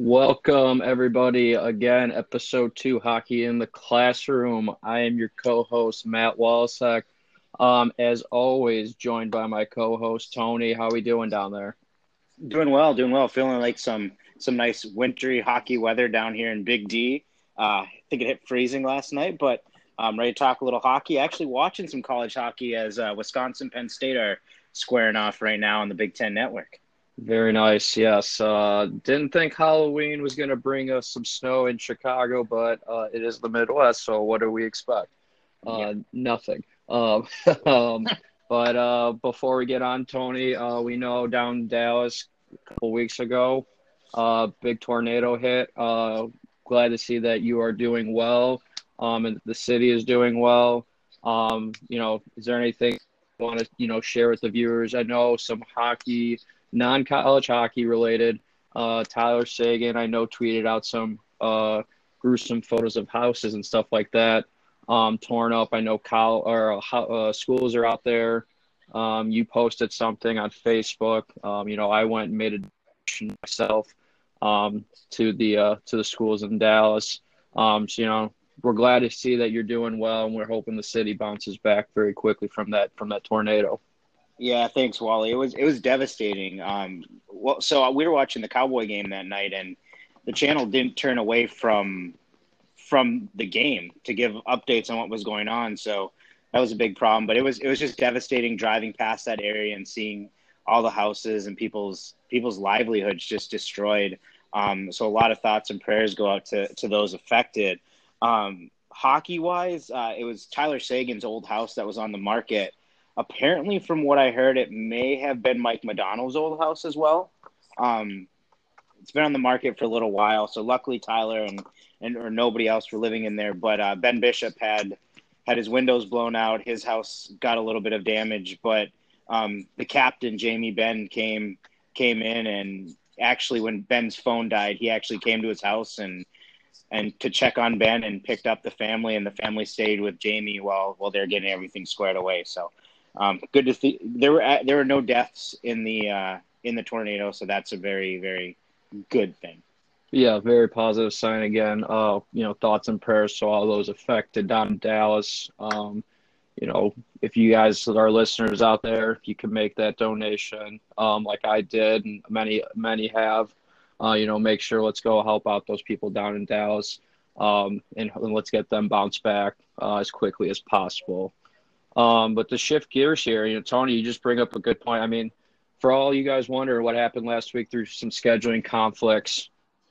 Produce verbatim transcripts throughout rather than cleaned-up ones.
Welcome, everybody, again, episode two, Hockey in the Classroom. I am your co-host, Matt Walsek. Um, as always, joined by my co-host, Tony. How we doing down there? Doing well, doing well. Feeling like some some nice wintry hockey weather down here in Big D. Uh, I think it hit freezing last night, but I'm ready to talk a little hockey. Actually, watching some college hockey as uh, Wisconsin, Penn State are squaring off right now on the Big Ten Network. Very nice, yes. Uh, didn't think Halloween was going to bring us some snow in Chicago, but uh, it is the Midwest, so what do we expect? Yeah. Uh, nothing. Um, um, but uh, before we get on, Tony, uh, we know down in Dallas a couple weeks ago, uh, big tornado hit. Uh, glad to see that you are doing well, um, and the city is doing well. Um, you know, is there anything you want to, you know, share with the viewers? I know some hockey, non-college hockey related. Uh, Tyler Sagan, I know, tweeted out some uh, gruesome photos of houses and stuff like that um, torn up. I know col- or uh, uh, schools are out there. Um, you posted something on Facebook. Um, you know, I went and made a donation myself um, to the uh, to the schools in Dallas. Um, so you know, we're glad to see that you're doing well, and we're hoping the city bounces back very quickly from that from that tornado. Yeah, thanks, Wally. It was it was devastating. Um, well, so we were watching the Cowboy game that night, and the channel didn't turn away from from the game to give updates on what was going on. So that was a big problem. But it was it was just devastating driving past that area and seeing all the houses and people's people's livelihoods just destroyed. Um, so a lot of thoughts and prayers go out to to those affected. Um, hockey wise, uh, it was Tyler Sagan's old house that was on the market. Apparently, from what I heard, it may have been Mike Madonna's old house as well. Um, it's been on the market for a little while, so luckily Tyler and, and or nobody else were living in there. But uh, Ben Bishop had had his windows blown out. His house got a little bit of damage, but um, the captain Jamie Benn came came in, and actually when Ben's phone died, he actually came to his house and and to check on Ben and picked up the family, and the family stayed with Jamie while while they're getting everything squared away. So um, good to see. There were there were no deaths in the uh, in the tornado, so that's a very very good thing. Yeah, very positive sign again. Uh, you know, thoughts and prayers to all those affected down in Dallas. Um, you know, if you guys are listeners out there, if you can make that donation, um, like I did, and many many have, uh, you know, make sure let's go help out those people down in Dallas, um, and, and let's get them bounced back uh, as quickly as possible. Um, but to shift gears here, you know, Tony, you just bring up a good point. I mean, for all you guys wonder what happened last week through some scheduling conflicts,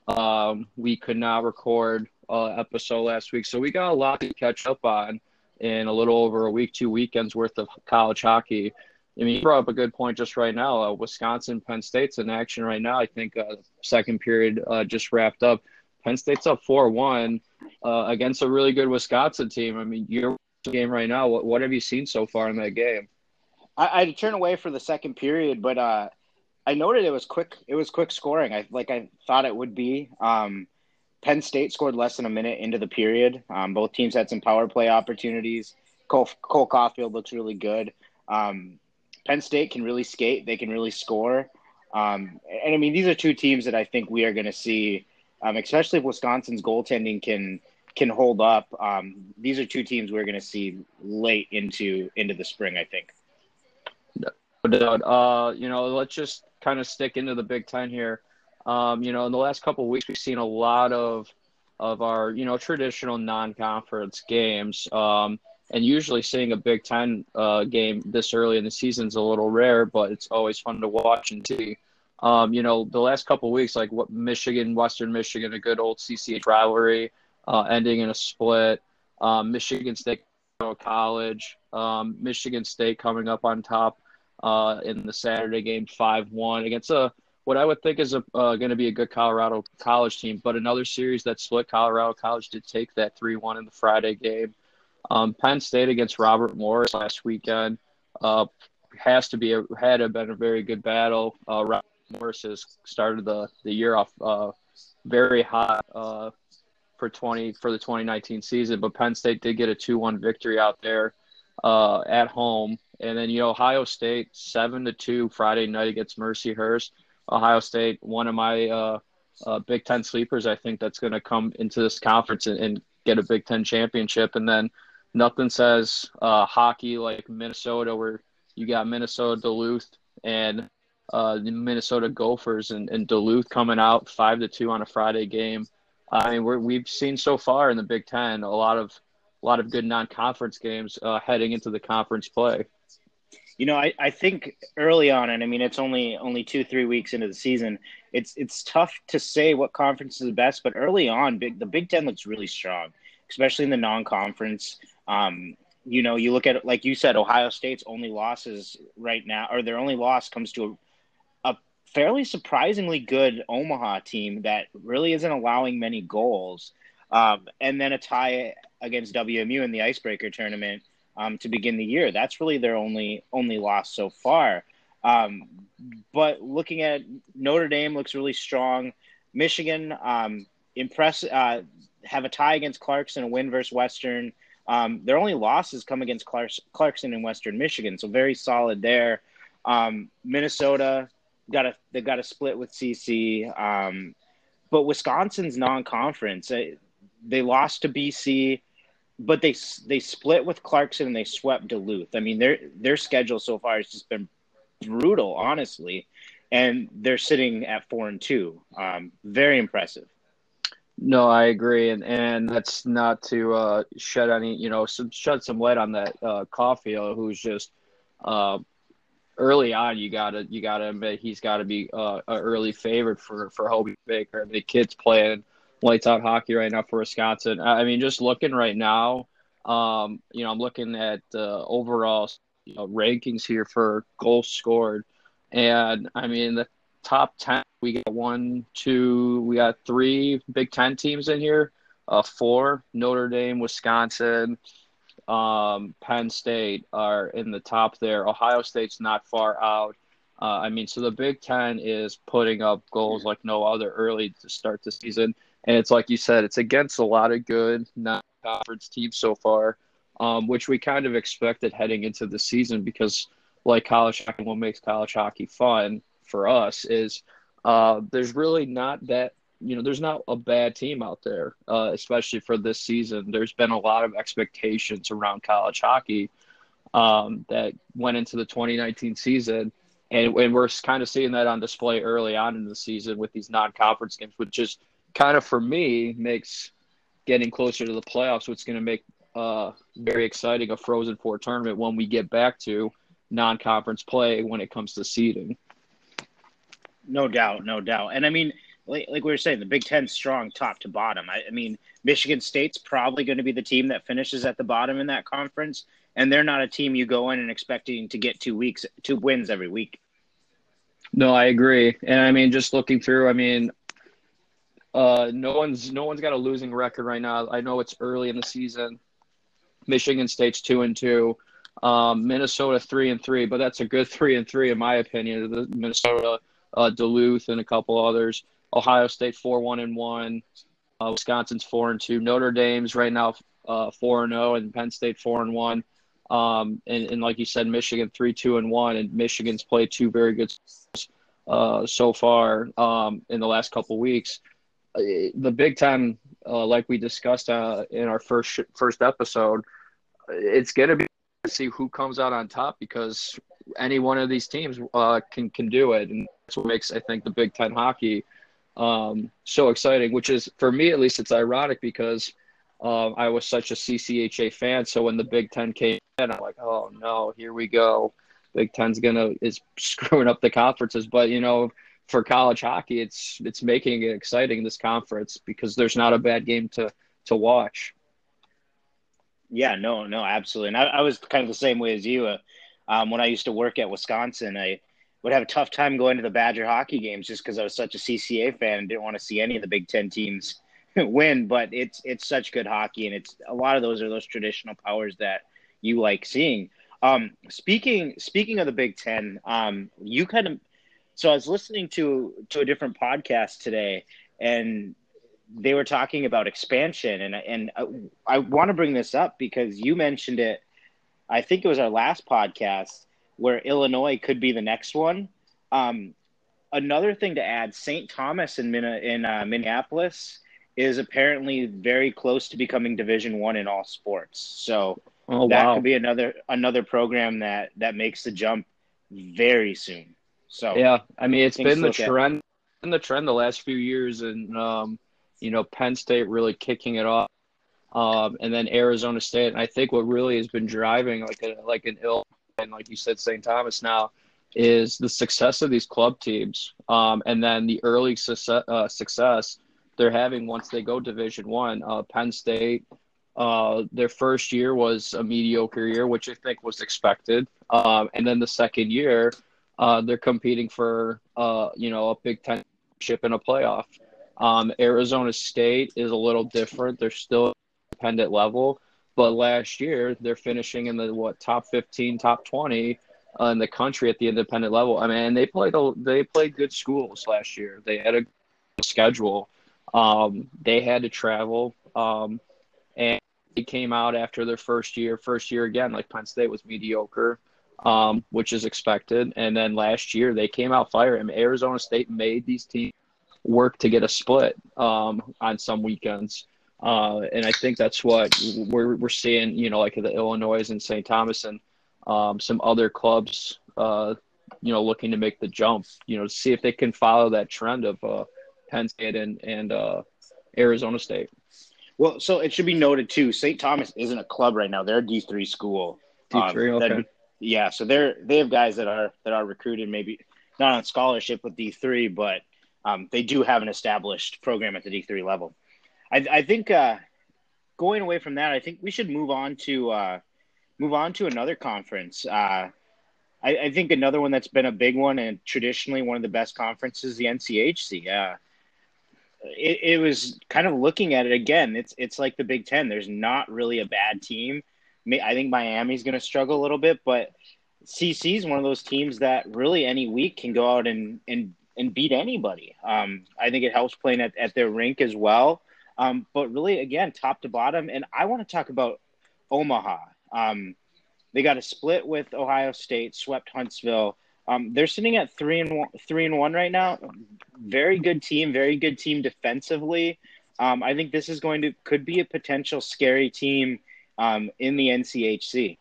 um, we could not record uh, episode last week, so we got a lot to catch up on in a little over a week, two weekends worth of college hockey. I mean, you brought up a good point just right now. Uh, Wisconsin, Penn State's in action right now. I think uh, second period uh, just wrapped up. Penn State's up four one uh, against a really good Wisconsin team. I mean, you're game right now. What what have you seen so far in that game? I, I turned away for the second period, but uh, I noted it was quick. It was quick scoring. I like I thought it would be. Um, Penn State scored less than a minute into the period. Um, both teams had some power play opportunities. Cole, Cole Caulfield looks really good. Um, Penn State can really skate. They can really score. Um, and I mean, these are two teams that I think we are going to see, um, especially if Wisconsin's goaltending can can hold up. Um, these are two teams we're going to see late into into the spring, I think. No doubt. Uh, you know, let's just kind of stick into the Big Ten here. Um, you know, in the last couple of weeks, we've seen a lot of of our, you know, traditional non-conference games. Um, and usually seeing a Big Ten uh, game this early in the season is a little rare, but it's always fun to watch and see. Um, you know, the last couple of weeks, like what Michigan, Western Michigan, a good old C C H rivalry, uh, ending in a split. Um, Michigan State College, um, Michigan State coming up on top uh, in the Saturday game, five one against a what I would think is a uh, going to be a good Colorado College team, but another series that split. Colorado College did take that three one in the Friday game. Um, Penn State against Robert Morris last weekend uh, has to be a, had to have been a very good battle. Uh, Robert Morris has started the the year off uh, very hot uh, for twenty for the twenty nineteen season, but Penn State did get a two one victory out there uh, at home. And then, you know, Ohio State seven to two Friday night against Mercyhurst. Ohio State, one of my uh, uh, Big Ten sleepers, I think that's going to come into this conference and, and get a Big Ten championship. And then nothing says uh, hockey like Minnesota, where you got Minnesota, Duluth, and uh, the Minnesota Gophers and, and Duluth coming out five to two on a Friday game. I mean, we're, we've seen so far in the Big Ten a lot of a lot of good non-conference games uh, heading into the conference play. You know, I, I think early on, and I mean, it's only only two, three weeks into the season. It's it's tough to say what conference is the best, but early on, big, the Big Ten looks really strong, especially in the non-conference. Um, you know, you look at it, like you said, Ohio State's only losses right now, or their only loss comes to a, a fairly surprisingly good Omaha team that really isn't allowing many goals. Um, and then a tie against W M U in the Icebreaker tournament um, to begin the year. That's really their only only loss so far. Um, but looking at Notre Dame looks really strong. Michigan um, impress uh, have a tie against Clarkson, a win versus Western. Um, their only losses come against Clark- Clarkson and Western Michigan, so very solid there. Um, Minnesota got a they got a split with C C, um, but Wisconsin's non-conference. They, they lost to B C, but they they split with Clarkson and they swept Duluth. I mean, their their schedule so far has just been brutal, honestly, and they're sitting at four and two. Um, very impressive. No, I agree, and and that's not to uh, shed any, you know, some, shed some light on that uh, Caulfield, who's just uh, early on. You gotta you gotta admit he's got to be uh, an early favorite for for Hobie Baker. The kid's playing lights out hockey right now for Wisconsin. I mean, just looking right now, um, you know, I'm looking at uh, overall you know, rankings here for goals scored, and I mean the top ten, we got one, two, we got three Big Ten teams in here. Uh, four, Notre Dame, Wisconsin, um, Penn State are in the top there. Ohio State's not far out. Uh, I mean, so the Big Ten is putting up goals like no other early to start the season. And it's like you said, it's against a lot of good non-conference teams so far, um, which we kind of expected heading into the season because like college hockey, what makes college hockey fun for us is uh, there's really not that, you know, there's not a bad team out there, uh, especially for this season. There's been a lot of expectations around college hockey um, that went into the twenty nineteen season. And, and we're kind of seeing that on display early on in the season with these non-conference games, which just kind of, for me, makes getting closer to the playoffs, what's going to make uh, very exciting a Frozen Four tournament when we get back to non-conference play when it comes to seeding. No doubt, no doubt. And I mean, like, like we were saying, the Big Ten's strong top to bottom. I, I mean, Michigan State's probably going to be the team that finishes at the bottom in that conference, and they're not a team you go in and expecting to get two weeks, two wins every week. No, I agree. And I mean, just looking through, I mean, uh, no one's no one's got a losing record right now. I know it's early in the season. Michigan State's two and two, um, Minnesota three and three, but that's a good three and three in my opinion. The Minnesota. Uh, Duluth and a couple others. Ohio State four one and one. Uh, Wisconsin's four and two. Notre Dame's right now uh, four and zero, and Penn State four and one. Um, and, and like you said, Michigan three two and one, and Michigan's played two very good uh, so far um, in the last couple weeks. Uh, the Big Ten, uh, like we discussed uh, in our first first episode, it's going to be to see who comes out on top because any one of these teams uh, can can do it, and that's what makes I think the Big Ten hockey um, so exciting. Which is for me at least, it's ironic because uh, I was such a C C H A fan. So when the Big Ten came in, I'm like, oh no, here we go. Big Ten's gonna is screwing up the conferences, but you know, for college hockey, it's it's making it exciting this conference because there's not a bad game to to watch. Yeah, no, no, absolutely. And I, I was kind of the same way as you. Uh, um, when I used to work at Wisconsin, I would have a tough time going to the Badger hockey games just because I was such a C C A fan and didn't want to see any of the Big Ten teams win. But it's it's such good hockey, and it's a lot of those are those traditional powers that you like seeing. Um, speaking speaking of the Big Ten, um, you kind of so I was listening to to a different podcast today, and they were talking about expansion, and and I, I want to bring this up because you mentioned it. I think it was our last podcast where Illinois could be the next one. Um, another thing to add, Saint Thomas in Min- in uh, Minneapolis is apparently very close to becoming Division One in all sports. So Oh that could wow. be another another program that that makes the jump very soon. So Yeah, I mean it's things been to the look at. trend, been the trend the last few years, and um, you know Penn State really kicking it off, um, and then Arizona State. And I think what really has been driving like a like an ill and like you said, Saint Thomas now is the success of these club teams, um, and then the early success, uh, success they're having once they go Division One. Uh, Penn State, uh, their first year was a mediocre year, which I think was expected, um, and then the second year, uh, they're competing for uh, you know a Big Ten championship and a playoff. Um, Arizona State is a little different. They're still independent level, but last year they're finishing in the what top fifteen, top twenty uh, in the country at the independent level. I mean, they played a, they played good schools last year. They had a schedule. Um, they had to travel, um, and they came out after their first year. First year again, like Penn State was mediocre, um, which is expected. And then last year they came out firing. I mean, Arizona State made these teams work to get a split um, on some weekends. Uh, and I think that's what we're we're seeing, you know, like the Illinois and Saint Thomas and um, some other clubs, uh, you know, looking to make the jump, you know, to see if they can follow that trend of uh, Penn State and and uh, Arizona State. Well, so it should be noted too. Saint Thomas isn't a club right now; they're a D three school. D Um, three, that okay. yeah, so they're they have guys that are that are recruited, maybe not on scholarship with D three, but um, they do have an established program at the D three level. I, I think uh, going away from that, I think we should move on to uh, move on to another conference. Uh, I, I think another one that's been a big one and traditionally one of the best conferences, the N C H C. Uh, it, it was kind of looking at it again. It's it's like the Big Ten. There's not really a bad team. I think Miami's going to struggle a little bit, but C C is one of those teams that really any week can go out and and and beat anybody. Um, I think it helps playing at, at their rink as well. Um, but really, again, top to bottom. And I want to talk about Omaha. Um, they got a split with Ohio State, swept Huntsville. Um, they're sitting at three and one, three and one right now. Very good team, very good team defensively. Um, I think this is going to could be a potential scary team um, in the N C H C.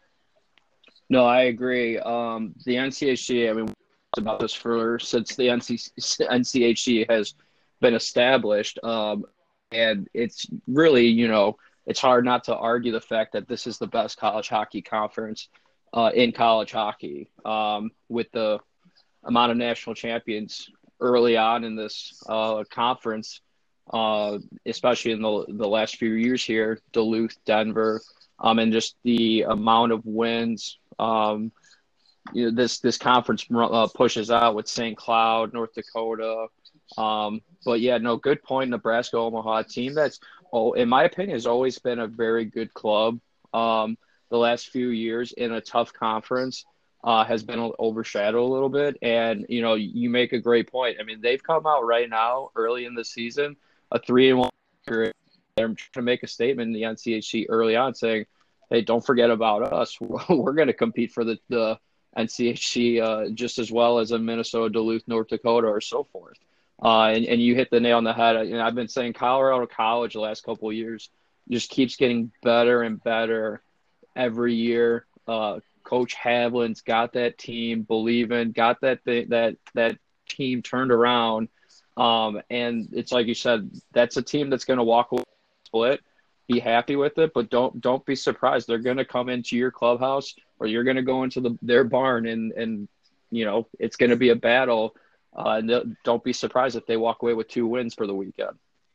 No, I agree. Um, the N C H C, I mean, we talked about this for since the N C, N C H C has been established. Um, and it's really, you know, it's hard not to argue the fact that this is the best college hockey conference uh, in college hockey um, with the amount of national champions early on in this uh, conference, uh, especially in the, the last few years here, Duluth, Denver, um, and just the amount of wins um, you know, this this conference uh, pushes out with Saint Cloud, North Dakota. Um, but yeah, no, good point. Nebraska Omaha team that's, oh, in my opinion, has always been a very good club. Um, the last few years in a tough conference uh, has been overshadowed a little bit. And you know, you make a great point. I mean, they've come out right now early in the season, a three and one. They're trying to make a statement in the N C H C early on, saying, "Hey, don't forget about us. We're going to compete for the the." N C H C uh, just as well as a Minnesota, Duluth, North Dakota, or so forth. Uh, and, and you hit the nail on the head. You know, I've been saying Colorado College the last couple of years just keeps getting better and better every year. Uh, Coach Havlin's got that team believing, got that thing, that that team turned around. Um, and it's like you said, that's a team that's going to walk away split. Be happy with it, but don't don't be surprised. They're going to come into your clubhouse, or you're going to go into the their barn, and and you know it's going to be a battle. Uh, and don't be surprised if they walk away with two wins for the weekend.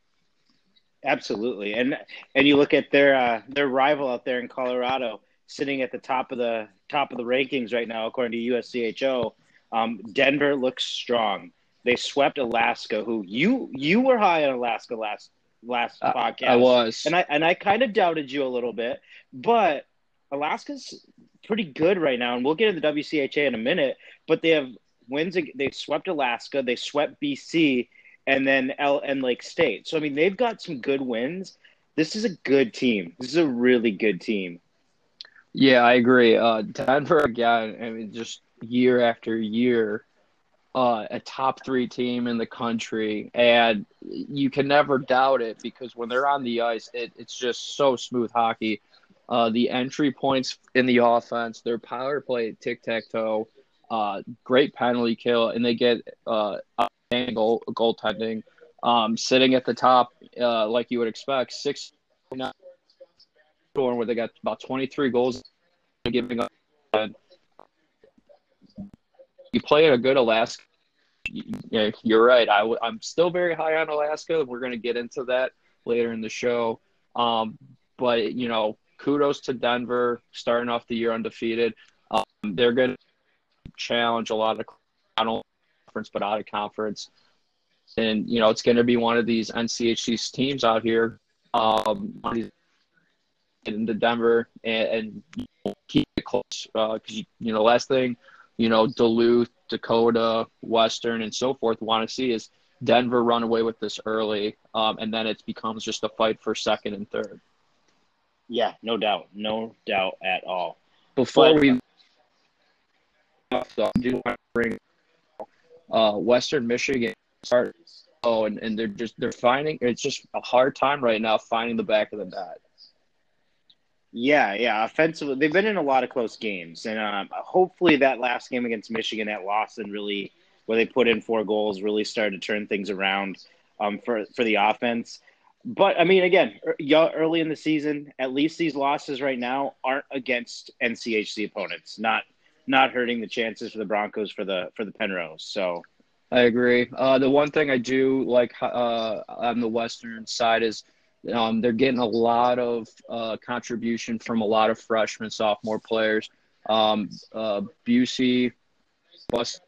Absolutely, and and you look at their uh, their rival out there in Colorado, sitting at the top of the top of the rankings right now, according to U S C H O. Um, Denver looks strong. They swept Alaska, who you you were high on Alaska last last I, I podcast, was. and I and I kind of doubted you a little bit, but Alaska's pretty good right now, and we'll get into the W C H A in a minute. But they have wins. They swept Alaska, they swept B C, and then L and Lake State. So I mean, they've got some good wins. This is a good team. This is a really good team. Yeah, I agree. Uh, Denver again. I mean, just year after year, uh, a top three team in the country, and you can never doubt it because when they're on the ice, it, it's just so smooth hockey. Uh, the entry points in the offense, their power play, tic tac toe, uh, great penalty kill, and they get uh, goal goaltending, um, sitting at the top uh, like you would expect, six where they got about twenty-three goals giving up. And you play at a good Alaska. Yeah, you're right. I w- I'm still very high on Alaska. We're going to get into that later in the show. Um, but, you know, kudos to Denver starting off the year undefeated. Um, they're going to challenge a lot of not only conference but out of conference. And, you know, it's going to be one of these N C H C teams out here um, into Denver and, and keep it close because, uh, you know, last thing, you know, Duluth, Dakota, Western, and so forth want to see is Denver run away with this early, um, and then it becomes just a fight for second and third. Yeah, no doubt. No doubt at all. Before but, we so I do want to bring uh, Western Michigan start. Oh, and, and they're just they're finding it's just a hard time right now finding the back of the net. Yeah, yeah. Offensively, they've been in a lot of close games, and um, hopefully that last game against Michigan at Lawson really, where they put in four goals, really started to turn things around um, for for the offense. But I mean, again, early in the season, at least these losses right now aren't against N C H C opponents, not not hurting the chances for the Broncos for the for the Penrose. So. I agree. Uh, the one thing I do like uh, on the Western side is um, they're getting a lot of uh, contribution from a lot of freshman, sophomore players. Um, uh, Busey, Bus,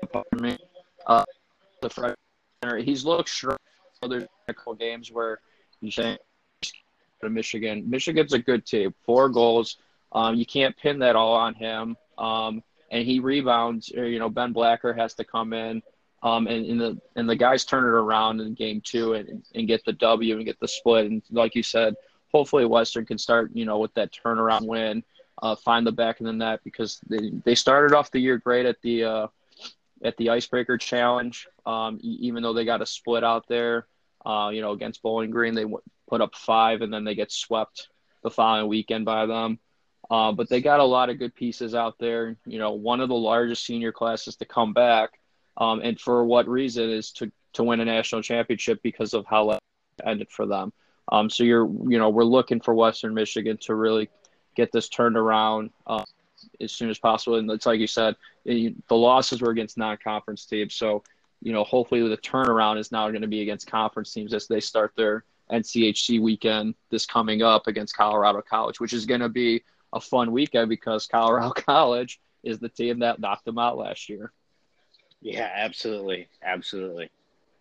uh, the freshman, he's looked strong. There's a couple games where you say to Michigan. Michigan's a good team. Four goals. Um, you can't pin that all on him. Um, and he rebounds. Or, you know, Ben Blacker has to come in. Um, and, and the and the guys turn it around in game two and, and get the W and get the split. And like you said, hopefully Western can start, you know, with that turnaround win, uh, find the back of the net because they, they started off the year great at the uh, at the Icebreaker Challenge. Um, even though they got a split out there, uh, you know, against Bowling Green, they w- put up five and then they get swept the following weekend by them. Uh, but they got a lot of good pieces out there. You know, one of the largest senior classes to come back. Um, and for what reason is to, to win a national championship because of how it ended for them. Um, so you're, you know, we're looking for Western Michigan to really get this turned around uh, as soon as possible. And it's like you said, it, the losses were against non-conference teams. So, you know, hopefully the turnaround is now going to be against conference teams as they start their N C H C weekend this coming up against Colorado College, which is going to be a fun weekend because Colorado College is the team that knocked them out last year. Yeah, absolutely. Absolutely.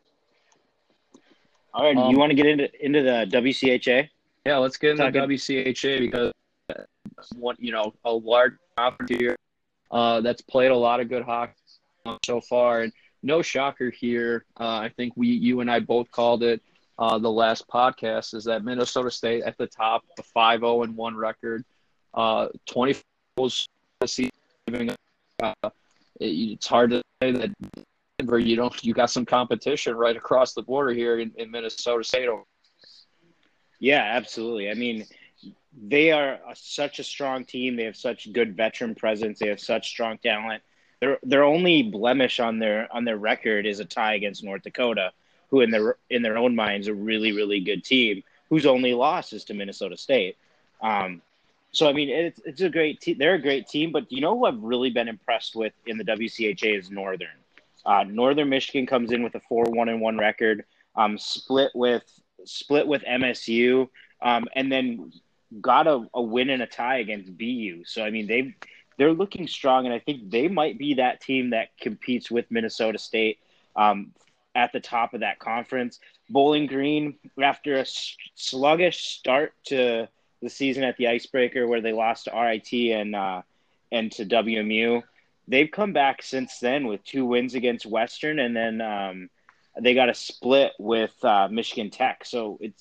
All right. Um, you want to get into into the W C H A? Yeah, let's get into Talking. W C H A because, one, you know, a large conference here uh, that's played a lot of good hockey so far. And no shocker here. Uh, I think we, you and I both called it uh, the last podcast is that Minnesota State at the top, a five oh and one record, uh, twenty goals this season. Uh, it's hard to say that Denver, you don't, you got some competition right across the border here in, in Minnesota State. Yeah, absolutely. I mean, they are a, such a strong team. They have such good veteran presence. They have such strong talent. Their their only blemish on their on their record is a tie against North Dakota, who in their in their own minds a really really good team. Whose only loss is to Minnesota State. Um, So, I mean, it's it's a great team. They're a great team, but you know who I've really been impressed with in the W C H A is Northern. Uh, Northern Michigan comes in with a four one and one record, um, split with split with M S U, um, and then got a, a win and a tie against B U. So, I mean, they they're looking strong, and I think they might be that team that competes with Minnesota State um, at the top of that conference. Bowling Green, after a sluggish start to the season at the Icebreaker where they lost to R I T and uh, and to W M U. They've come back since then with two wins against Western, and then um, they got a split with uh, Michigan Tech. So it's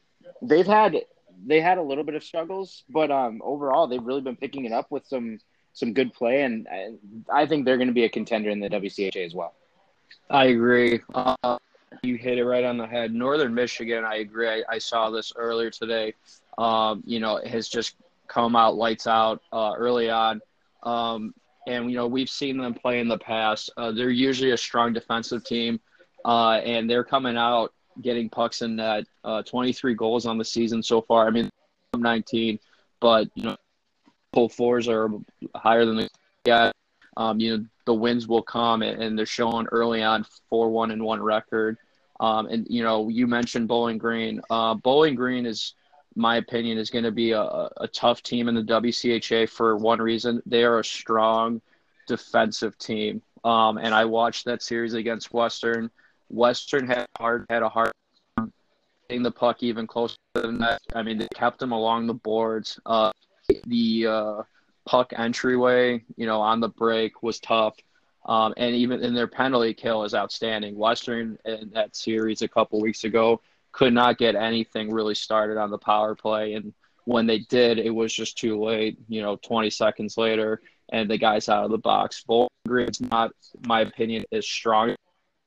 they've had they had a little bit of struggles, but um, overall they've really been picking it up with some some good play, and I, I think they're going to be a contender in the W C H A as well. I agree. Uh, you hit it right on the head. Northern Michigan, I agree. I, I saw this earlier today. Um, you know, it has just come out lights out uh, early on. Um, and, you know, we've seen them play in the past. Uh, they're usually a strong defensive team, uh, and they're coming out getting pucks in net. Uh, twenty-three goals on the season so far. I mean, nineteen, but, you know, pull fours are higher than the yeah. Um, you know, the wins will come, and, and they're showing early on four one and one record. Um, and, you know, you mentioned Bowling Green. Uh, Bowling Green is, my opinion, is going to be a, a tough team in the W C H A for one reason. They are a strong defensive team. Um, and I watched that series against Western. Western had hard had a hard time getting the puck even closer than that. I mean, they kept them along the boards. Uh, the uh, puck entryway, you know, on the break was tough. Um, and even in their penalty kill is outstanding. Western in that series a couple weeks ago could not get anything really started on the power play. And when they did, it was just too late, you know, twenty seconds later, and the guy's out of the box. Bowling Green's not, in my opinion, as strong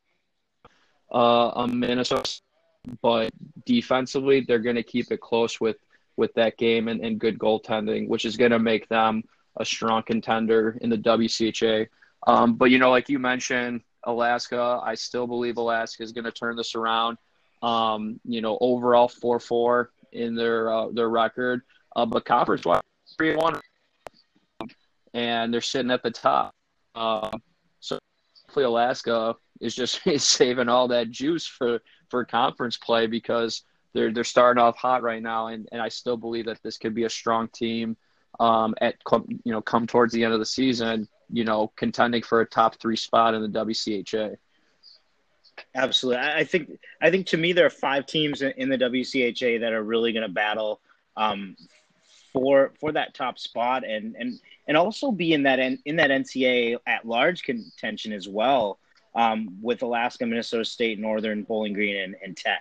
uh, a Minnesota, but defensively, they're going to keep it close with, with that game and, and good goaltending, which is going to make them a strong contender in the W C H A. Um, but, you know, like you mentioned, Alaska, I still believe Alaska is going to turn this around. Um, you know, overall four four in their uh, their record. Uh, but conference-wise, three one, and they're sitting at the top. Uh, so hopefully Alaska is just is saving all that juice for, for conference play because they're they're starting off hot right now, and, and I still believe that this could be a strong team um, at you know come towards the end of the season, you know, contending for a top three spot in the W C H A. Absolutely. I think I think to me there are five teams in the W C H A that are really going to battle um, for for that top spot and and and also be in that in that N C A A at large contention as well um, with Alaska, Minnesota State, Northern, Bowling Green, and, and Tech.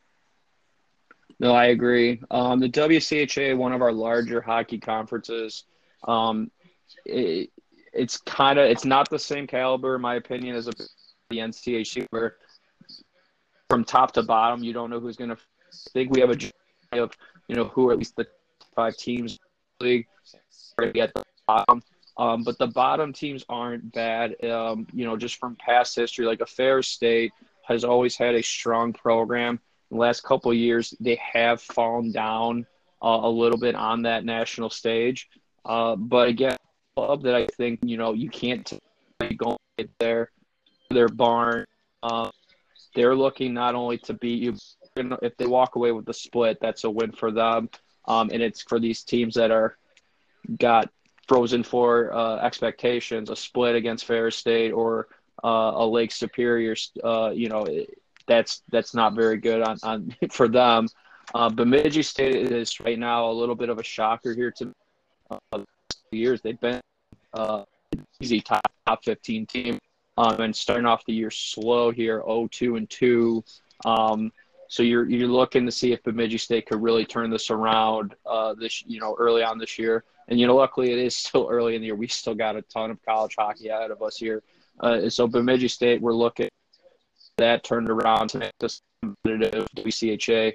No, I agree. Um, the W C H A, one of our larger hockey conferences, um, it, it's kind of it's not the same caliber, in my opinion, as a, the N C A A, where from top to bottom, you don't know who's going to. I think we have a of you know who are at least the five teams in the league are at the bottom. Um, but the bottom teams aren't bad. Um, you know, just from past history, like a Ferris State has always had a strong program. In the last couple of years, they have fallen down uh, a little bit on that national stage. Uh, but again, a club that I think, you know, you can't go there, their barn. Uh, they're looking not only to beat you, if they walk away with the split, that's a win for them. Um, and it's for these teams that are got Frozen Four uh, expectations, a split against Ferris State or uh, a Lake Superior, uh, you know, that's that's not very good on, on for them. Uh, Bemidji State is right now a little bit of a shocker here to uh, years. They've been uh, easy top top fifteen team, um, and starting off the year slow here, oh two and two. Um, so you're you're looking to see if Bemidji State could really turn this around uh, this you know early on this year. And you know, luckily it is still early in the year. We still got a ton of college hockey ahead of us here. Uh, so Bemidji State, we're looking at that turned around to make this competitive W C H A.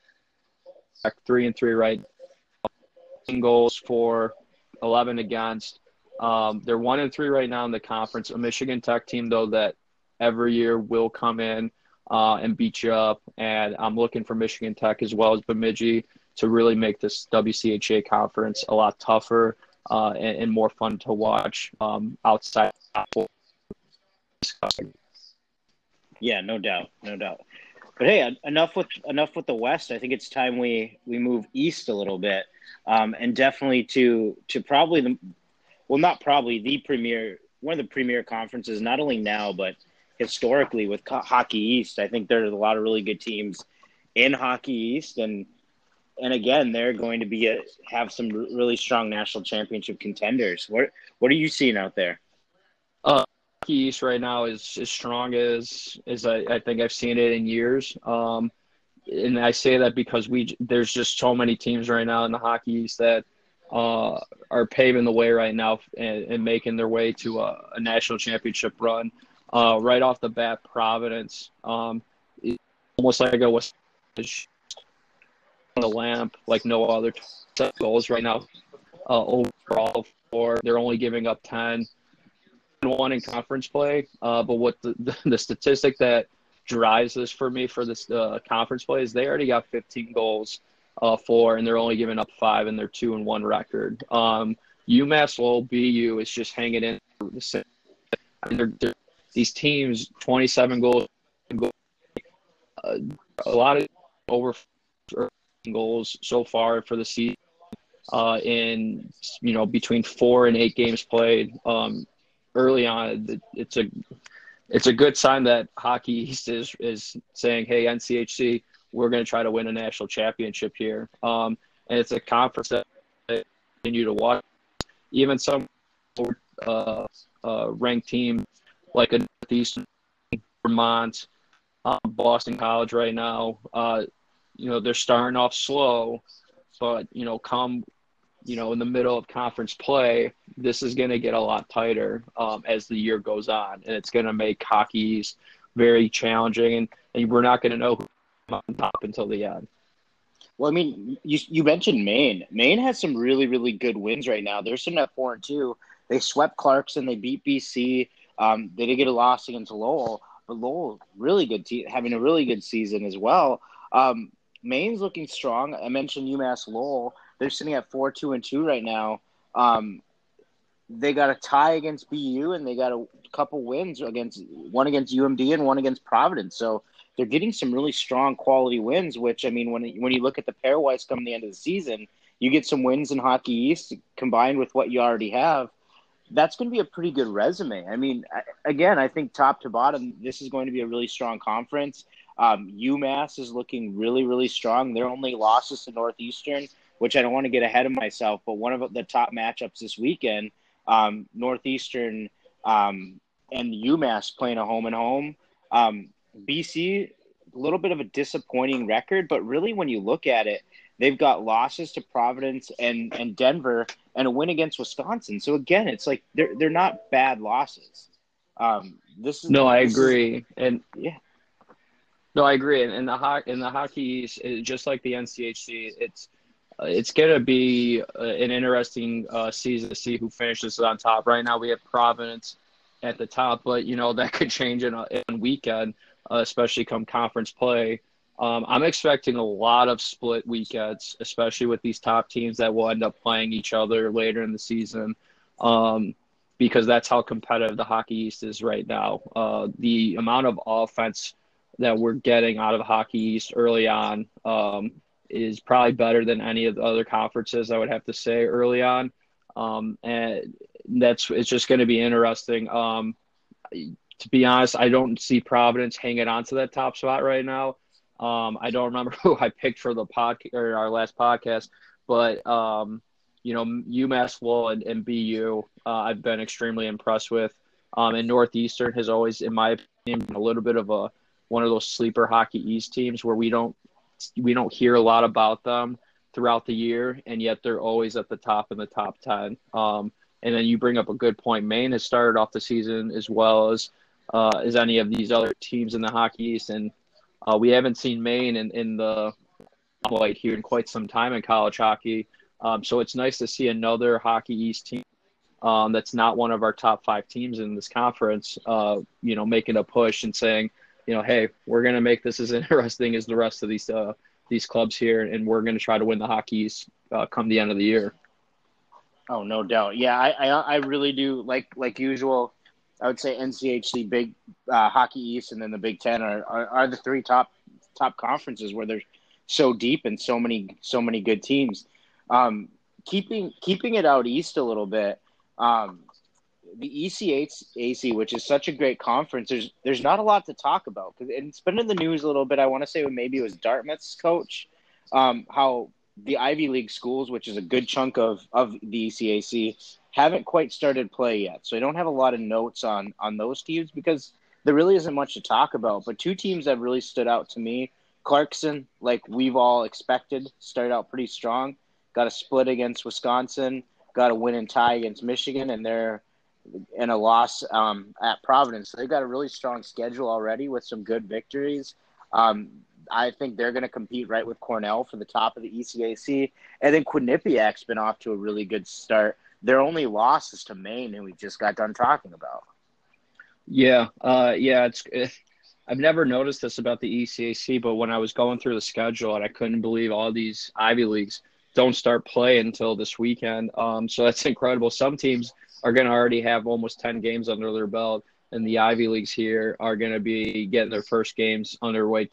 Three and three right now. Goals for eleven against. Um, they're one and three right now in the conference. A Michigan Tech team, though, that every year will come in uh, and beat you up. And I'm looking for Michigan Tech as well as Bemidji to really make this W C H A conference a lot tougher uh, and, and more fun to watch um, outside. Yeah, no doubt, no doubt. But hey, enough with enough with the West. I think it's time we we move east a little bit, um, and definitely to to probably the well, not probably the premier one of the premier conferences, not only now but historically with Hockey East. I think there's a lot of really good teams in Hockey East, and and again, they're going to be a, have some really strong national championship contenders. What what are you seeing out there? Uh, Hockey East right now is as strong as as I, I think I've seen it in years. Um, and I say that because we there's just so many teams right now in the Hockey East that uh, are paving the way right now and, and making their way to a, a national championship run. Uh, right off the bat, Providence, um, it's almost like a was on the lamp, like no other goals right now. Uh, overall, for they're only giving up ten and one in conference play. Uh, but what the, the the statistic that drives this for me for this uh, conference play is they already got fifteen goals uh, for, and they're only giving up five in their two and one record. Um, UMass Lowell B U is just hanging in the same. I mean, they're, they're, these teams, twenty-seven goals, uh, a lot of over goals so far for the season. Uh, in you know between four and eight games played um, early on, it's a it's a good sign that Hockey East is is saying, hey, N C H C, we're going to try to win a national championship here. Um, and it's a conference that I continue to watch. Even some uh, uh, ranked team like a Northeastern, Vermont, um, Boston College right now, uh, you know, they're starting off slow, but, you know, come, you know, in the middle of conference play, this is going to get a lot tighter um, as the year goes on. And it's going to make hockey's very challenging. And, and we're not going to know who's on top until the end. Well, I mean, you you mentioned Maine. Maine has some really, really good wins right now. They're sitting at four and two. They swept Clarkson. They beat B C. Um, they did get a loss against Lowell, but Lowell, really good team, having a really good season as well. Um, Maine's looking strong. I mentioned UMass Lowell. They're sitting at four, two, and two right now. Um, they got a tie against B U, and they got a couple wins against one against U M D and one against Providence. So they're getting some really strong quality wins. Which I mean, when when you look at the pairwise coming the end of the season, you get some wins in Hockey East combined with what you already have. That's going to be a pretty good resume. I mean, again, I think top to bottom, this is going to be a really strong conference. Um, UMass is looking really, really strong. Their only losses to Northeastern, which I don't want to get ahead of myself, but one of the top matchups this weekend, um, Northeastern um, and UMass playing a home and home. Um, B C, a little bit of a disappointing record, but really when you look at it, they've got losses to Providence and, and Denver and a win against Wisconsin. So again, it's like they're they're not bad losses. Um, this is no, I this agree, is, and yeah. No, I agree. And in the ho- in the hockey, just like the N C H C, it's uh, it's gonna be uh, an interesting uh, season to see who finishes on top. Right now, we have Providence at the top, but you know that could change in a, in a weekend, uh, especially come conference play. Um, I'm expecting a lot of split weekends, especially with these top teams that will end up playing each other later in the season, um, because that's how competitive the Hockey East is right now. Uh, the amount of offense that we're getting out of Hockey East early on um, is probably better than any of the other conferences, I would have to say, early on. Um, and that's it's just going to be interesting. Um, to be honest, I don't see Providence hanging on to that top spot right now. Um, I don't remember who I picked for the pod or our last podcast, but um, you know, UMass Lowell and, and B U, uh, I've been extremely impressed with. Um, and Northeastern has always, in my opinion, been a little bit of a one of those sleeper Hockey East teams where we don't we don't hear a lot about them throughout the year, and yet they're always at the top in the top ten. Um, and then you bring up a good point. Maine has started off the season as well as uh, as any of these other teams in the Hockey East, and uh, we haven't seen Maine in, in the light here in quite some time in college hockey. Um, so it's nice to see another Hockey East team um, that's not one of our top five teams in this conference, uh, you know, making a push and saying, you know, hey, we're going to make this as interesting as the rest of these uh, these clubs here, and we're going to try to win the Hockey East uh, come the end of the year. Oh, no doubt. Yeah, I, I, I really do. Like like usual, I would say N C H C, Big uh, Hockey East, and then the Big Ten are, are, are the three top top conferences where they're so deep and so many so many good teams. Um, keeping keeping it out east a little bit. Um, the E C H A C, which is such a great conference, there's there's not a lot to talk about because it's been in the news a little bit. I want to say maybe it was Dartmouth's coach, um, how the Ivy League schools, which is a good chunk of, of the E C A C, haven't quite started play yet. So I don't have a lot of notes on on those teams because there really isn't much to talk about. But two teams that really stood out to me, Clarkson, like we've all expected, started out pretty strong. got a split against Wisconsin, got a win and tie against Michigan, and they're and a loss um, at Providence. So they've got a really strong schedule already with some good victories. Um, I think they're going to compete right with Cornell for the top of the E C A C. And then Quinnipiac's been off to a really good start. Their only loss is to Maine, who we just got done talking about. Yeah, uh, yeah, it's. I've never noticed this about the E C A C, but when I was going through the schedule, and I couldn't believe all these Ivy Leagues don't start play until this weekend. Um, so that's incredible. Some teams are going to already have almost ten games under their belt, and the Ivy Leagues here are going to be getting their first games underway.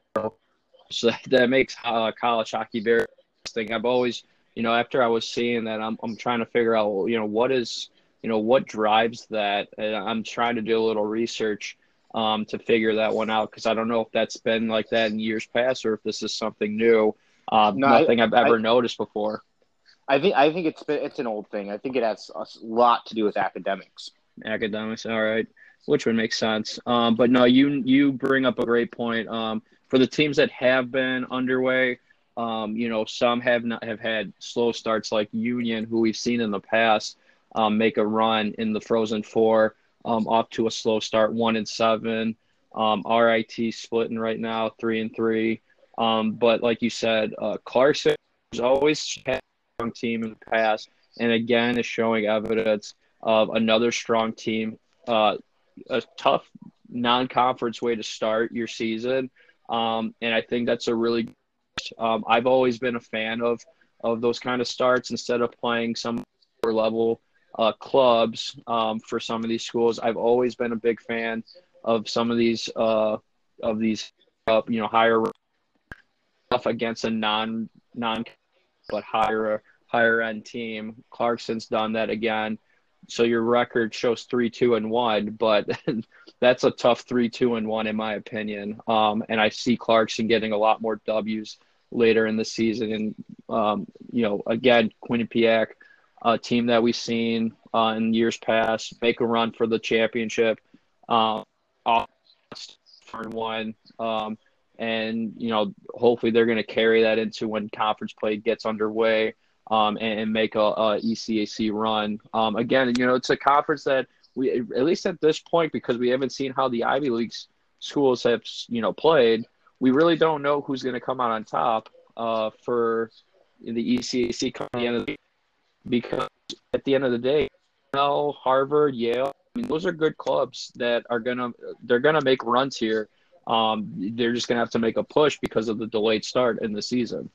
So that makes uh, college hockey very interesting. I've always, you know, after I was seeing that, I'm I'm trying to figure out, you know, what is, you know, what drives that, and I'm trying to do a little research um, to figure that one out, because I don't know if that's been like that in years past or if this is something new. Um, No, nothing I, I've ever I, noticed before. I think I think it's it's an old thing. I think it has a lot to do with academics. Academics, all right, which would make sense. Um, but no, you you bring up a great point. Um, for the teams that have been underway, um, you know, some have not have had slow starts, like Union, who we've seen in the past um, make a run in the Frozen Four, um, off to a slow start, one and seven. Um, R I T splitting right now, three and three. Um, but like you said, uh, Clarkson has always had a strong team in the past, and again is showing evidence of another strong team. Uh, a tough non-conference way to start your season, um, and I think that's a really. Um, I've always been a fan of of those kind of starts instead of playing some lower level uh, clubs um, for some of these schools. I've always been a big fan of some of these uh, of these uh, you know higher stuff against a non non but higher higher end team. Clarkson's done that again. So your record shows three, two, and one, but that's a tough three, two, and one in my opinion. Um, and I see Clarkson getting a lot more W's later in the season. And um, you know, again, Quinnipiac, a team that we've seen uh, in years past, make a run for the championship. Um, for one, um, and you know, hopefully they're going to carry that into when conference play gets underway. Um, and, and make a, a E C A C run. Um, again, you know, it's a conference that we, at least at this point, because we haven't seen how the Ivy League schools have, you know, played, we really don't know who's going to come out on top uh, for the E C A C come the end of the year. Because at the end of the day, you know, Harvard, Yale, I mean, those are good clubs that are gonna they're gonna make runs here. Um, they're just gonna have to make a push because of the delayed start in the season.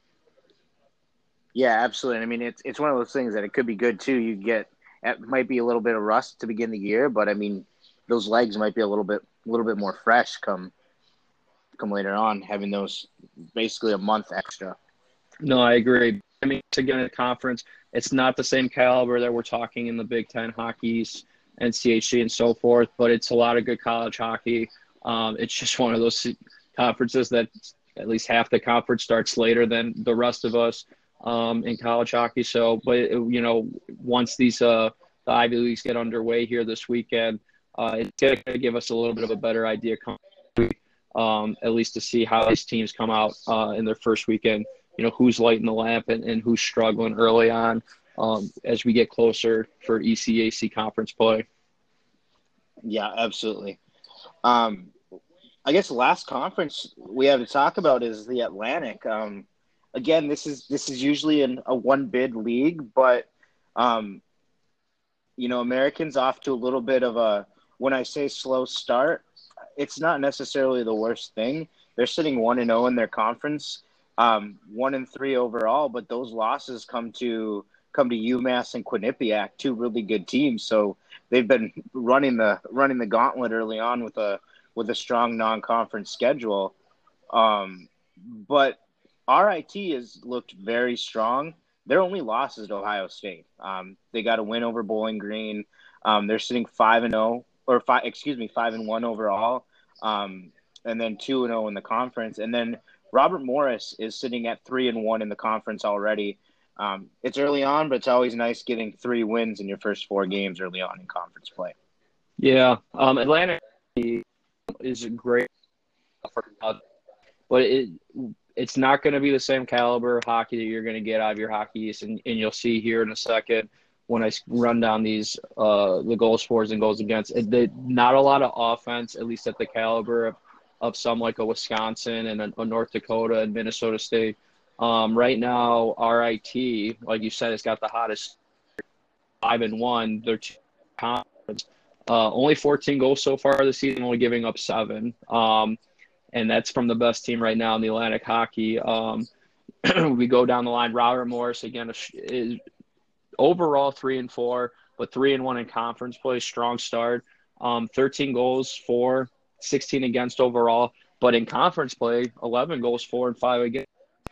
Yeah, absolutely. I mean, it's it's one of those things that it could be good too. You get it might be a little bit of rust to begin the year, but I mean, those legs might be a little bit a little bit more fresh come come later on, having those basically a month extra. No, I agree. I mean, it's again a conference. It's not the same caliber that we're talking in the Big Ten hockey's, N C H C, and so forth, but it's a lot of good college hockey. Um, it's just one of those conferences that at least half the conference starts later than the rest of us. Um, in college hockey. So, but, you know, once these uh, the Ivy Leagues get underway here this weekend, uh, it's going to give us a little bit of a better idea, um, at least to see how these teams come out uh, in their first weekend, you know, who's lighting the lamp and, and who's struggling early on um, as we get closer for E C A C conference play. Yeah, absolutely. Um, I guess the last conference we have to talk about is the Atlantic. Um, Again, this is this is usually an, a one bid league, but um, you know, Americans off to a little bit of a, when I say slow start, it's not necessarily the worst thing. They're sitting one and zero in their conference, um, one and three overall, but those losses come to come to UMass and Quinnipiac, two really good teams. So they've been running the running the gauntlet early on with a with a strong non conference schedule, um, but R I T has looked very strong. Their only loss is to Ohio State. Um, they got a win over Bowling Green. Um, they're sitting five and zero, or five. Excuse me, five and one overall, um, and then two and zero in the conference. And then Robert Morris is sitting at three and one in the conference already. Um, it's early on, but it's always nice getting three wins in your first four games early on in conference play. Yeah, um, Atlanta is a great. But it, it's not going to be the same caliber of hockey that you're going to get out of your Hockey East, and, and you'll see here in a second when I run down these uh, the goals for and goals against. It, they, not a lot of offense, at least at the caliber of, of some like a Wisconsin and a, a North Dakota and Minnesota State. Um, right now, R I T, like you said, has got the hottest five and one. They're two conference. Uh, only fourteen goals so far this season, only giving up seven. Um, and that's from the best team right now in the Atlantic Hockey. Um, we go down the line. Robert Morris, again, is overall three and four, but three and one in conference play. Strong start. Um, thirteen goals for, sixteen against overall. But in conference play, eleven goals, four and five against.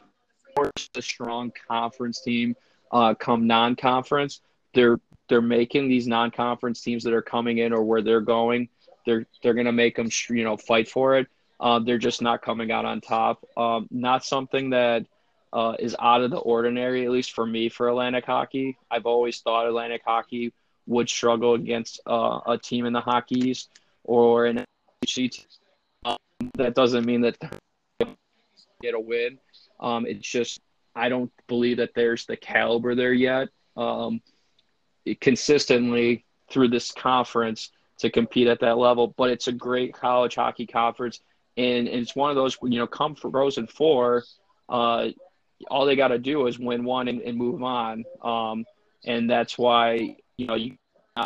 A strong conference team. Uh, come non-conference, they're they're making these non-conference teams that are coming in or where they're going. They're they're gonna make them you know fight for it. Uh, they're just not coming out on top. Um, not something that uh, is out of the ordinary, at least for me, for Atlantic Hockey. I've always thought Atlantic Hockey would struggle against uh, a team in the Hockey East or an N H C team. Um, that doesn't mean that they're get a win. Um, it's just I don't believe that there's the caliber there yet um, it, consistently through this conference to compete at that level. But it's a great college hockey conference, and, and it's one of those, you know, come for Frozen Four, uh, all they got to do is win one and, and move on. Um, and that's why, you know, you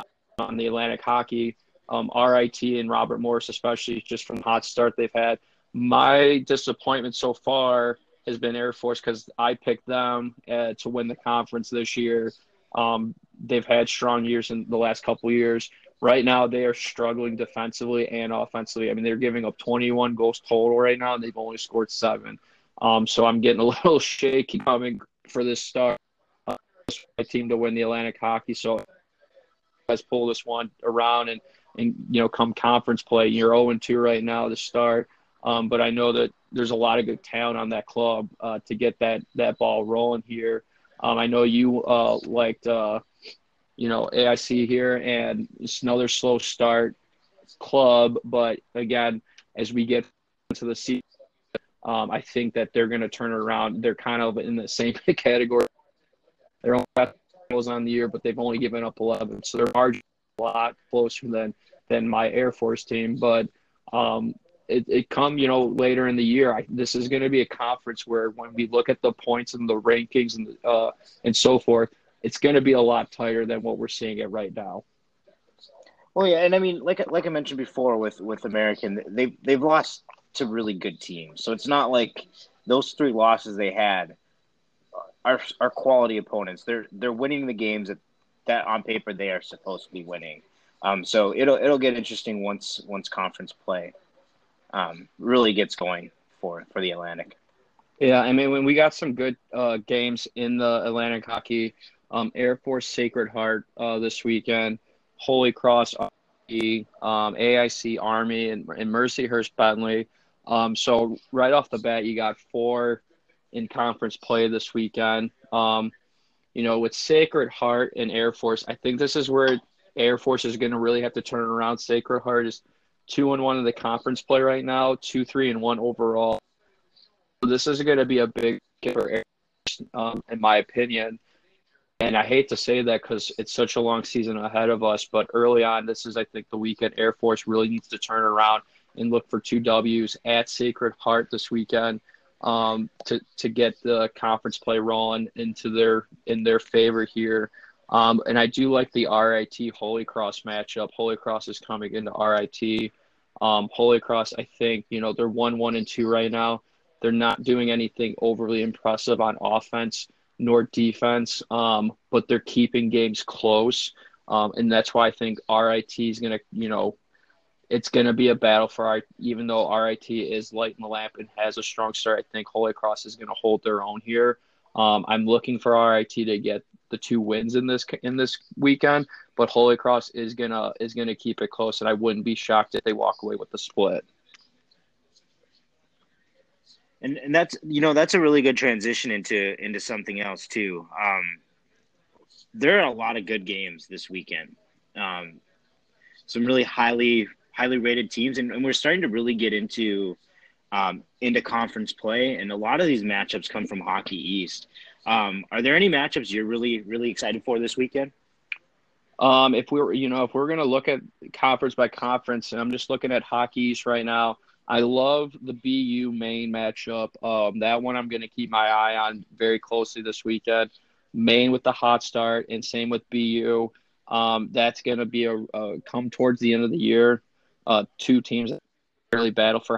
on the Atlantic Hockey, um, R I T and Robert Morris, especially just from the hot start they've had. My disappointment so far has been Air Force because I picked them uh, to win the conference this year. Um, they've had strong years in the last couple of years. Right now, they are struggling defensively and offensively. I mean, they're giving up twenty-one goals total right now, and they've only scored seven. Um, so I'm getting a little shaky coming for this start. Uh, my team to win the Atlantic Hockey. So guys pull this one around and, and you know, come conference play. You're oh and two right now to start. Um, but I know that there's a lot of good talent on that club uh, to get that that ball rolling here. Um, I know you uh, liked, uh, you know, A I C here, and it's another slow start club. But, again, as we get into the season, um, I think that they're going to turn it around. They're kind of in the same category. They're only got goals on the year, but they've only given up eleven. So their margin is a lot closer than, than my Air Force team. But um, – It, it come, you know, later in the year. I, this is going to be a conference where when we look at the points and the rankings and uh, and so forth, it's going to be a lot tighter than what we're seeing it right now. Well, yeah, and I mean, like like I mentioned before with, with American, they've they've lost to really good teams, so it's not like those three losses they had are are quality opponents. They're they're winning the games that, that on paper they are supposed to be winning. Um, so it'll it'll get interesting once once conference play. Um, really gets going for, for the Atlantic. Yeah, I mean, when we got some good uh, games in the Atlantic Hockey, um, Air Force Sacred Heart uh, this weekend, Holy Cross, um, A I C Army, and, and Mercyhurst Bentley. Um, so right off the bat, you got four in conference play this weekend. Um, you know, with Sacred Heart and Air Force, I think this is where Air Force is going to really have to turn it around. Sacred Heart is two and one in the conference play right now, two, three, and one overall. So this is going to be a big game for Air Force, um, in my opinion. And I hate to say that because it's such a long season ahead of us, but early on, this is, I think, the weekend Air Force really needs to turn around and look for two W's at Sacred Heart this weekend um, to to get the conference play rolling into their in their favor here. Um, and I do like the R I T Holy Cross matchup. Holy Cross is coming into R I T. Um, Holy Cross, I think, you know, they're one, one, and two right now. They're not doing anything overly impressive on offense nor defense, um, but they're keeping games close. Um, and that's why I think R I T is going to, you know, it's going to be a battle for our, even though R I T is lighting the lamp and has a strong start, I think Holy Cross is going to hold their own here. Um, I'm looking for R I T to get the two wins in this in this weekend, but Holy Cross is gonna is gonna keep it close, and I wouldn't be shocked if they walk away with the split. And and that's you know that's a really good transition into into something else too. Um, there are a lot of good games this weekend. Um, some really highly highly rated teams, and, and we're starting to really get into um, into conference play, and a lot of these matchups come from Hockey East. Um, are there any matchups you're really, really excited for this weekend? Um, if we were, you know, if we're gonna look at conference by conference, and I'm just looking at Hockey East right now, I love the B U Maine matchup. Um, that one I'm gonna keep my eye on very closely this weekend. Maine with the hot start, and same with B U. Um, that's gonna be a, a come towards the end of the year. Uh, two teams that really battle for.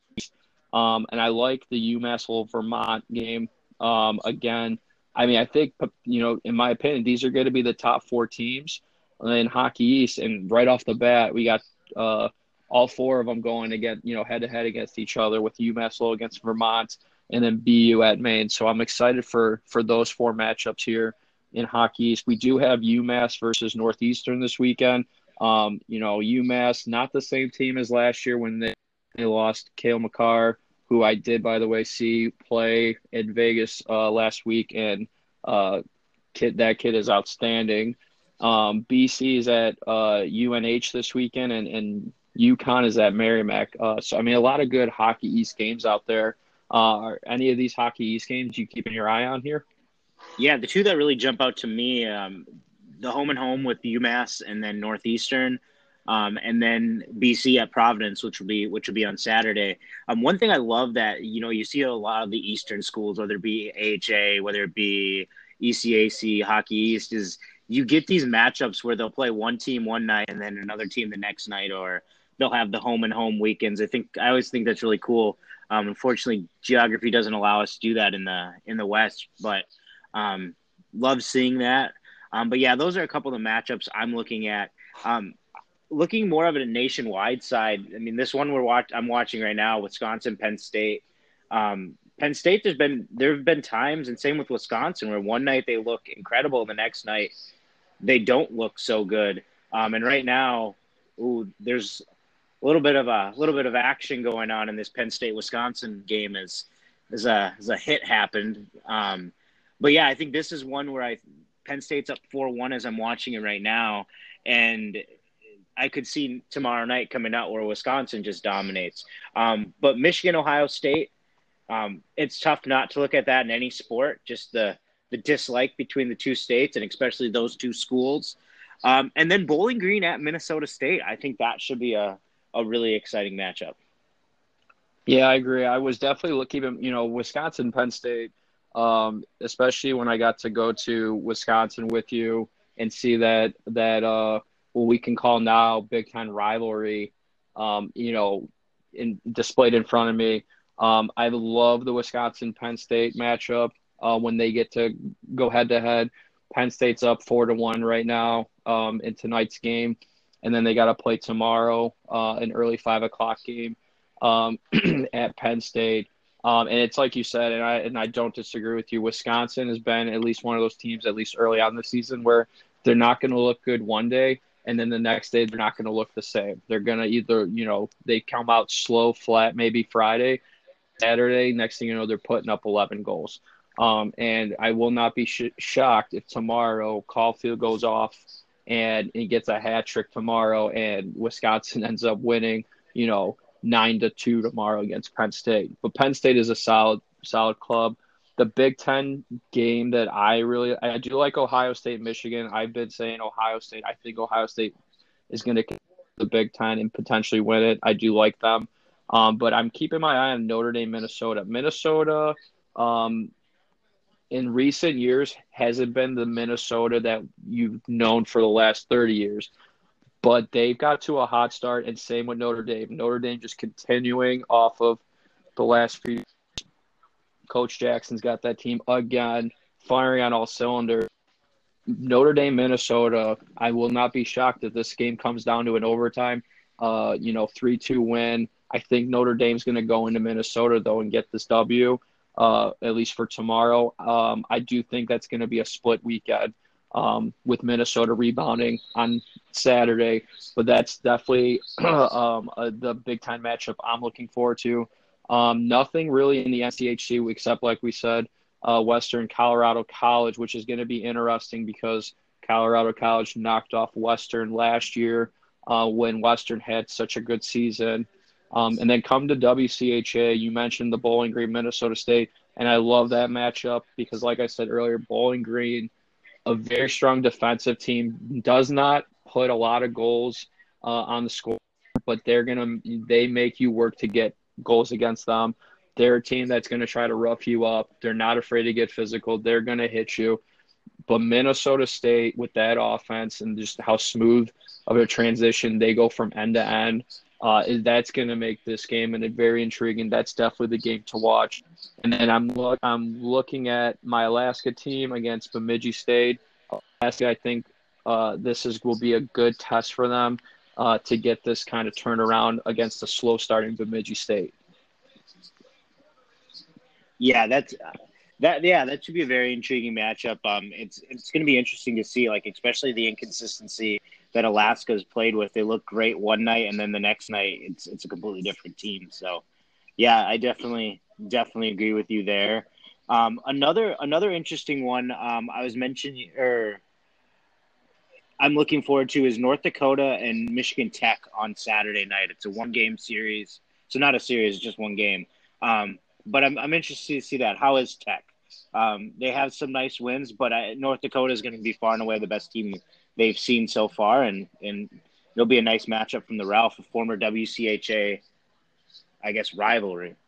Um, and I like the UMass Vermont game. Um, again, I mean, I think, you know, in my opinion, these are going to be the top four teams in Hockey East. And right off the bat, we got uh, all four of them going to get, you know, head to head against each other, with UMass Lowell against Vermont and then B U at Maine. So I'm excited for for those four matchups here in Hockey East. We do have UMass versus Northeastern this weekend. Um, you know, UMass, not the same team as last year when they, they lost Cale Makar, who I did, by the way, see play in Vegas uh, last week, and uh, kid, that kid is outstanding. Um, B C is at uh, U N H this weekend, and, and UConn is at Merrimack. Uh, so, I mean, a lot of good Hockey East games out there. Uh, are any of these Hockey East games you keeping your eye on here? Yeah, the two that really jump out to me, um, the home and home with UMass and then Northeastern, um, and then B C at Providence, which will be which will be on Saturday. Um, one thing I love that, you know, you see a lot of the Eastern schools, whether it be A H A, whether it be E C A C, Hockey East, is you get these matchups where they'll play one team one night and then another team the next night, or they'll have the home and home weekends. I think I always think that's really cool. Um, unfortunately, geography doesn't allow us to do that in the in the West, but um, love seeing that. Um, but yeah, those are a couple of the matchups I'm looking at. Um, looking more of it a nationwide side. I mean, this one we're watch I'm watching right now, Wisconsin, Penn State. Um, Penn State, there's been there have been times, and same with Wisconsin, where one night they look incredible, and the next night they don't look so good. Um, and right now, ooh, there's a little bit of a little bit of action going on in this Penn State Wisconsin game as as a as a hit happened. Um, but yeah, I think this is one where I Penn State's up four one as I'm watching it right now, and I could see tomorrow night coming out where Wisconsin just dominates. Um, but Michigan, Ohio State, um, it's tough not to look at that in any sport, just the, the dislike between the two states and especially those two schools. Um, and then Bowling Green at Minnesota State, I think that should be a, a really exciting matchup. Yeah, I agree. I was definitely keeping, you know, Wisconsin, Penn State, um, especially when I got to go to Wisconsin with you and see that, that uh, what we can call now Big Ten rivalry, um, you know, in, displayed in front of me. Um, I love the Wisconsin-Penn State matchup uh, when they get to go head-to-head. Penn State's up four to one right now um, in tonight's game, and then they got to play tomorrow, uh, an early five o'clock game um, at Penn State. Um, and it's like you said, and I and I don't disagree with you. Wisconsin has been at least one of those teams, at least early on in the season, where they're not going to look good one day, and then the next day they're not going to look the same. They're going to either, you know, they come out slow, flat, maybe Friday, Saturday, next thing you know, they're putting up eleven goals. Um, and I will not be sh- shocked if tomorrow Caulfield goes off and he gets a hat trick tomorrow and Wisconsin ends up winning, you know, nine to two tomorrow against Penn State. But Penn State is a solid, solid club. The Big Ten game that I really, I do like Ohio State, Michigan. I've been saying Ohio State. I think Ohio State is going to the Big Ten and potentially win it. I do like them. Um, but I'm keeping my eye on Notre Dame, Minnesota. Minnesota, um, in recent years, hasn't been the Minnesota that you've known for the last thirty years. But they've got to a hot start, and same with Notre Dame. Notre Dame just continuing off of the last few years. Coach Jackson's got that team again, firing on all cylinders. Notre Dame, Minnesota, I will not be shocked if this game comes down to an overtime, uh, you know, three two win. I think Notre Dame's going to go into Minnesota, though, and get this W, uh, at least for tomorrow. Um, I do think that's going to be a split weekend um, with Minnesota rebounding on Saturday. But that's definitely um, uh, the big-time matchup I'm looking forward to. Um, nothing really in the N C H C except, like we said, uh, Western Colorado College, which is going to be interesting because Colorado College knocked off Western last year uh, when Western had such a good season. Um, and then come to W C H A. You mentioned the Bowling Green, Minnesota State, and I love that matchup because, like I said earlier, Bowling Green, a very strong defensive team, does not put a lot of goals uh, on the score, but they're gonna they make you work to get goals against them. They're a team that's gonna try to rough you up. They're not afraid to get physical. They're gonna hit you. But Minnesota State, with that offense and just how smooth of a transition they go from end to end, uh, that's going to make this game and it very intriguing. That's definitely the game to watch. And then I'm look I'm looking at my Alaska team against Bemidji State. Alaska, I think uh, this is will be a good test for them uh, to get this kind of turnaround against a slow starting Bemidji State. Yeah, that's that. Yeah, that should be a very intriguing matchup. Um, it's it's going to be interesting to see, like especially the inconsistency that Alaska's played with. They look great one night, and then the next night, it's it's a completely different team. So, yeah, I definitely definitely agree with you there. Um, another another interesting one. Um, I was mentioning, or I'm looking forward to is North Dakota and Michigan Tech on Saturday night. It's a one game series, so not a series, just one game. Um, but I'm I'm interested to see that. How is Tech? Um, they have some nice wins, but I, North Dakota is going to be far and away the best team they've seen so far, and and it'll be a nice matchup from the Ralph, a former W C H A, I guess, rivalry.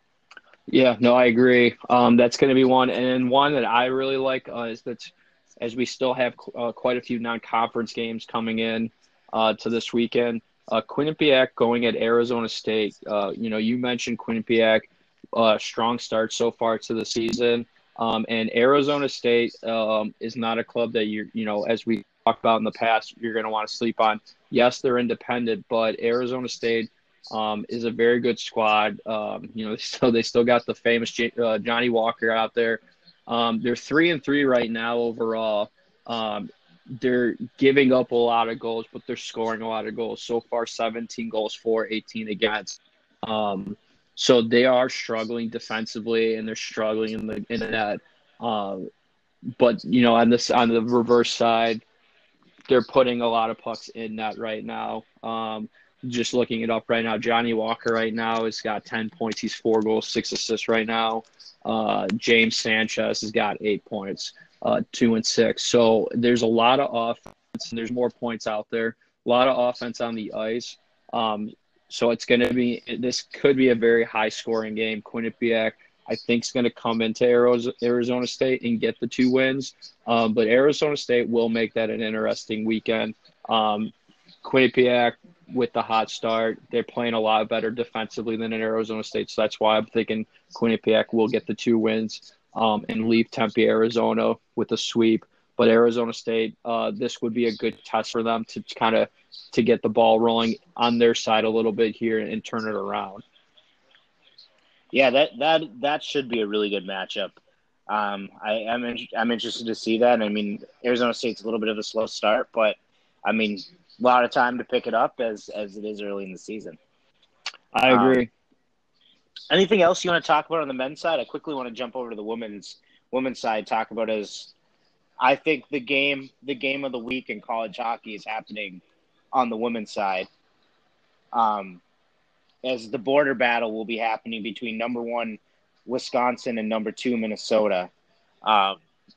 Yeah, no, I agree. Um, that's going to be one, and one that I really like uh, is that as we still have uh, quite a few non-conference games coming in uh, to this weekend. Uh, Quinnipiac going at Arizona State. Uh, you know, you mentioned Quinnipiac, uh, strong start so far to the season, um, and Arizona State um, is not a club that you you know, as we talked about in the past, you're going to want to sleep on. Yes, they're independent, but Arizona State um, is a very good squad. Um, you know, so they still got the famous J- uh, Johnny Walker out there. Um, they're three and three right now overall. Um, they're giving up a lot of goals, but they're scoring a lot of goals. So far, seventeen goals for, eighteen against. Um, so they are struggling defensively, and they're struggling in the in the net. Um, but you know, on this on the reverse side, they're putting a lot of pucks in net right now. Um, just looking it up right now, Johnny Walker right now has got ten points. He's four goals, six assists right now. Uh, James Sanchez has got eight points, uh, two and six. So there's a lot of offense, and there's more points out there. A lot of offense on the ice. Um, so it's going to be – this could be a very high-scoring game. Quinnipiac, I think, is going to come into Arizona State and get the two wins. Um, but Arizona State will make that an interesting weekend. Um, Quinnipiac, with the hot start, they're playing a lot better defensively than in Arizona State. So that's why I'm thinking Quinnipiac will get the two wins um, and leave Tempe, Arizona with a sweep. But Arizona State, uh, this would be a good test for them to kind of to get the ball rolling on their side a little bit here and, and turn it around. Yeah, that that that should be a really good matchup. Um, I am in, I'm interested to see that. I mean, Arizona State's a little bit of a slow start, but I mean, a lot of time to pick it up as as it is early in the season. I Um, agree. anything else you want to talk about on the men's side? I quickly want to jump over to the women's women's side. Talk about as I think the game the game of the week in college hockey is happening on the women's side. Um, as the border battle will be happening between number one Wisconsin and number two Minnesota. Um,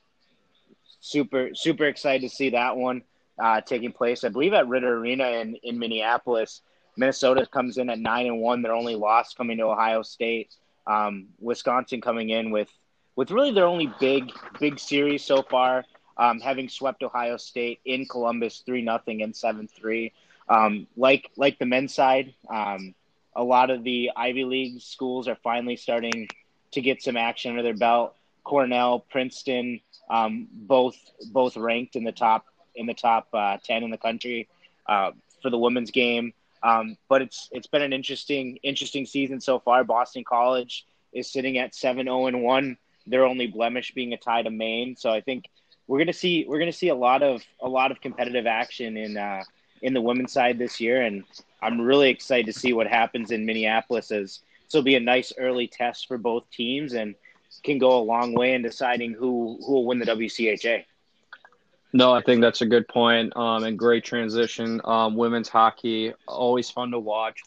super super excited to see that one uh, taking place. I believe at Ritter Arena in, in Minneapolis. Minnesota comes in at nine and one. Their only loss coming to Ohio State. Um, Wisconsin coming in with with really their only big big series so far, um, having swept Ohio State in Columbus three nothing and seven three. Um, like like the men's side, um, a lot of the Ivy League schools are finally starting to get some action under their belt. Cornell, Princeton, um, both both ranked in the top in the top uh, ten in the country uh, for the women's game. Um, but it's it's been an interesting interesting season so far. Boston College is sitting at seven zero and one. Their only blemish being a tie to Maine. So I think we're gonna see we're gonna see a lot of a lot of competitive action in uh, in the women's side this year, and I'm really excited to see what happens in Minneapolis. As this will be a nice early test for both teams, and can go a long way in deciding who who will win the W C H A. No, I think that's a good point, um, and great transition. Um, women's hockey, always fun to watch.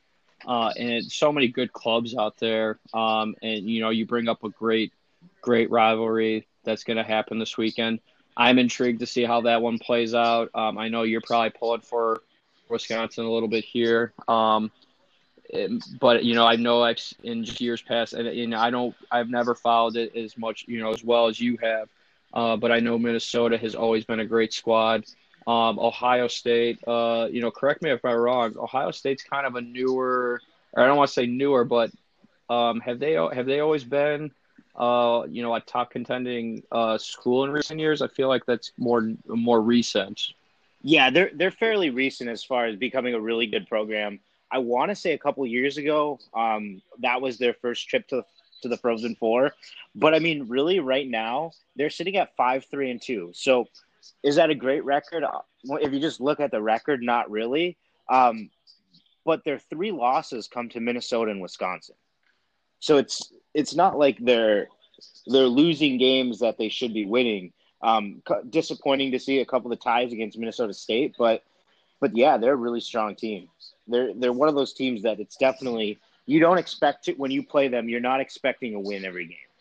uh, and so many good clubs out there. Um, and you know, you bring up a great, great rivalry that's going to happen this weekend. I'm intrigued to see how that one plays out. Um, I know you're probably pulling for Wisconsin a little bit here. Um, it- but you know, I know I've in years past, and you know, I don't, I've never followed it as much, you know, as well as you have. Uh, but I know Minnesota has always been a great squad. Um, Ohio State, uh, you know, correct me if I'm wrong. Ohio State's kind of a newer, or I don't want to say newer, but um, have they have they always been, uh, you know, a top contending uh, school in recent years? I feel like that's more more recent. Yeah, they're they're fairly recent as far as becoming a really good program. I want to say a couple years ago, um, that was their first trip to to the Frozen Four. But I mean, really, right now they're sitting at five, three, and two. So, is that a great record? Uh, well, if you just look at the record, not really. Um, but their three losses come to Minnesota and Wisconsin. So it's it's not like they're they're losing games that they should be winning. Um, disappointing to see a couple of ties against Minnesota State, but but yeah, they're a really strong team. They're they're one of those teams that it's definitely you don't expect to when you play them. You're not expecting a win every game.